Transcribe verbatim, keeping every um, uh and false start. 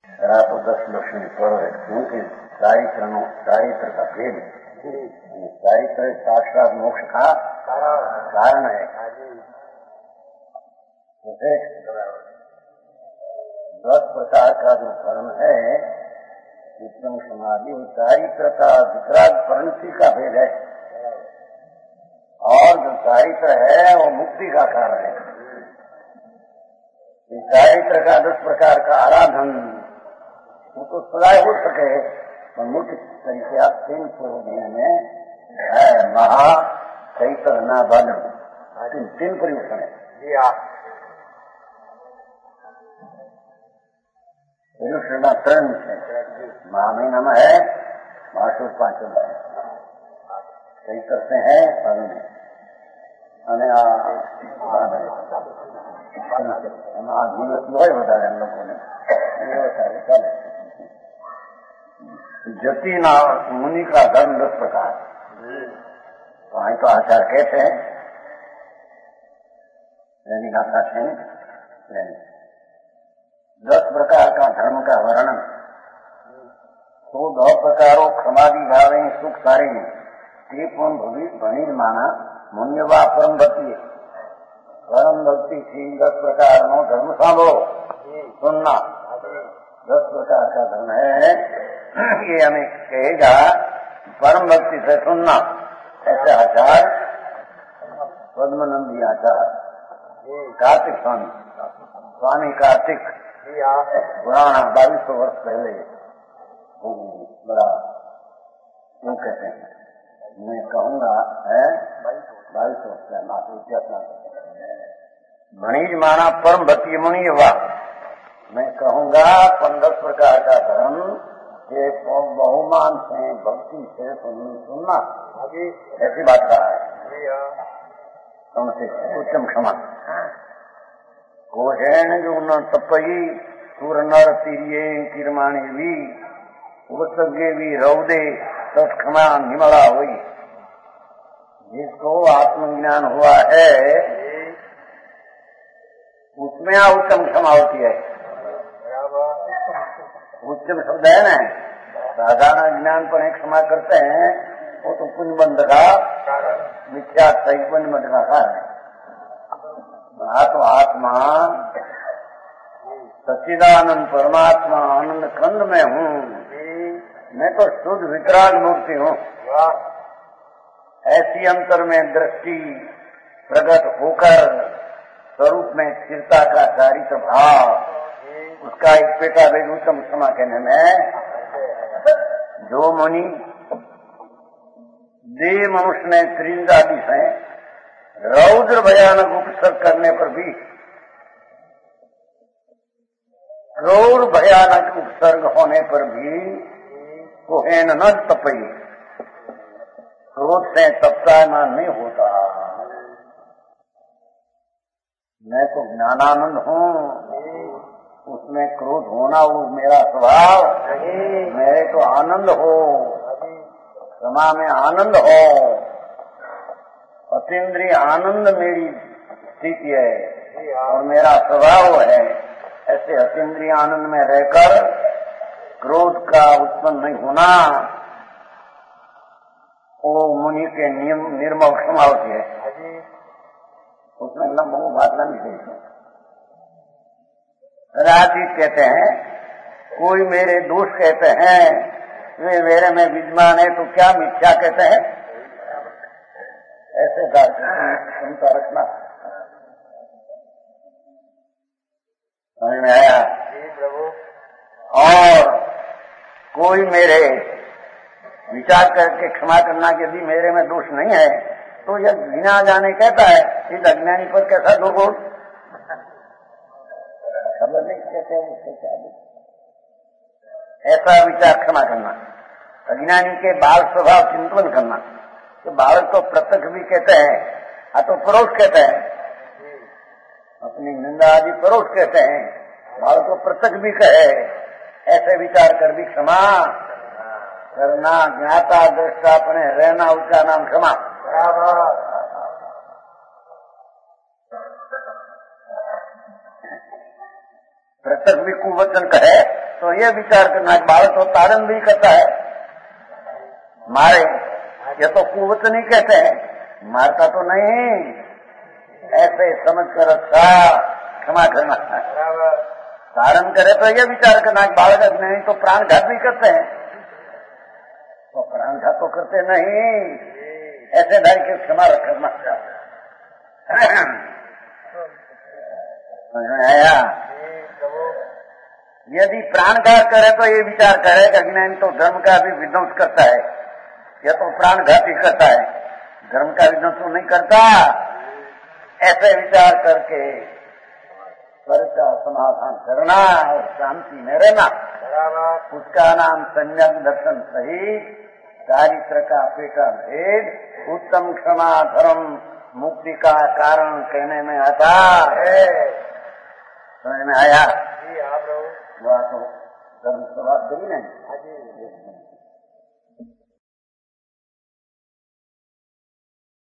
तो दस लक्ष्मी पर्व है क्योंकि चारित्र चारित्र का भेद चारित्र साक्षात मोक्ष का कारण है। दस प्रकार का जो धर्म है उत्तम समाधि चारित्र का वितराग परिणति का भेद है और जो चारित्र है वो मुक्ति का कारण है। चारित्र का दस प्रकार का आराधन वो तो सदाए हो सके पर मुख्य तरीके आप तीन पूर्व में है महा चैत्र न बल तीन तीन परिवर्तन है। तरण है महा महीना में है महासुर पांचम है चैत्र से है बल में અને આ દિવસ હોય વધારે લોકોને વધારે ચાલે। जतिना मुनि का धर्म दस प्रकार वहां तो आचार कहते हैं दैनिक आचार है दस प्रकार का धर्म का वर्णन तो दो प्रकारों क्षमादि भावे सुख सारे ते पण भणी माना मुन्यवा परम भक्ति परम भक्ति थी दस प्रकार नो धर्म सांभो सुनना दस प्रकार का धर्म है ये हमें कहेगा परम भक्ति से सुनना ऐसे आचार पद्मनंदी आचार कार्तिक स्वामी स्वामी कार्तिक पुराना बाईस सौ वर्ष पहले बड़ा क्यों कहते हैं मैं कहूँगा है बाईस सौ वर्ष पहले मणिज माना परम भक्ति मुनि हुआ मैं कहूँगा पंद्रह प्रकार का धर्म ये बहुमान से भक्ति से सुनना ऐसी बात कहा है तुमसे उत्तम क्षमा कोहेण जो न तपई सूर नर तीरिये किरमाणी भी उपसगे भी रौदे तत् क्षमा निमला हुई जिसको आत्मज्ञान हुआ है उसमें उत्तम क्षमा होती है। उत्तम शब्द है ना साधारण ज्ञान पर एक क्षमा करते हैं वो तो पुण्यबंध का मिथ्या सही पुण्यबंध का कारण है। तो आत्मा सच्चिदानंद परमात्मा आनंद कंद में हूँ मैं तो शुद्ध वितराग मूर्ति हूँ। ऐसी अंतर में दृष्टि प्रकट होकर स्वरूप में स्थिरता का चारित्र भाव उसका एक पेटा वेद उत्तम क्षमा कहने में जो मुनि देह मनुष्य ने त्रिंदादि से रौद्र भयानक उपसर्ग करने पर भी क्रूर भयानक उपसर्ग होने पर भी कोहेन न तपई क्रोध से तपतायमान नहीं होता। मैं तो ज्ञानानंद हूँ उसमें क्रोध होना वो मेरा स्वभाव मेरे तो आनंद हो क्षमा में आनंद हो अतीन्द्रिय आनंद मेरी स्थिति है और मेरा स्वभाव है। ऐसे अतीन्द्रिय आनंद में रहकर क्रोध का उत्पन्न नहीं होना वो मुनि के नियम निर्मल क्षमा होती है। उसमें लंबा बात लंबी राजी कहते हैं कोई मेरे दोष कहते हैं वे मेरे में विद्यमान है तो क्या मिथ्या कहते हैं ऐसे क्षमता रखना समझ में आया। और कोई मेरे विचार करके क्षमा करना यदि मेरे में दोष नहीं है तो यह बिना जाने कहता है इस अज्ञानी पर कैसा दोष खबर नहीं कहते हैं उससे क्या ऐसा विचार क्षमा करना अज्ञानी के बाल स्वभाव चिंतन करना तो बालक तो प्रत्यक्ष भी कहते हैं आ तो परोक्ष कहते हैं अपनी निंदा आदि परोक्ष कहते हैं बालक तो प्रत्यक्ष भी कहे ऐसे विचार कर भी क्षमा करना ज्ञाता दृष्टा अपने रहना उसका नाम क्षमा। प्रत्यक्ष भी कुवचन कहे तो ये विचार करना, बालक तो तारण भी करता है, मारे, ये तो कुवत नहीं कहते हैं, मारता तो नहीं, ऐसे समझ कर अच्छा क्षमा करना। तारण करे तो ये विचार करना कि बालक नहीं तो प्राणघात भी करते हैं, तो प्राणघात तो करते नहीं, ऐसे ढाई के क्षमा रखना आया। यदि प्राणघात करे तो ये विचार करे कि अज्ञानी तो धर्म का भी विध्वंस करता है, यह तो प्राणघात ही करता है, धर्म का विध्वंस तो नहीं करता, ऐसे विचार करके स्वर का समाधान करना और शांति में रहना, उसका नाम सम्यक दर्शन सहित चारित्र का पेटा भेद उत्तम क्षमा धर्म मुक्ति का कारण कहने में आता है। समझ में आया? जी आप लोग तो धर्म सभा करी नहीं।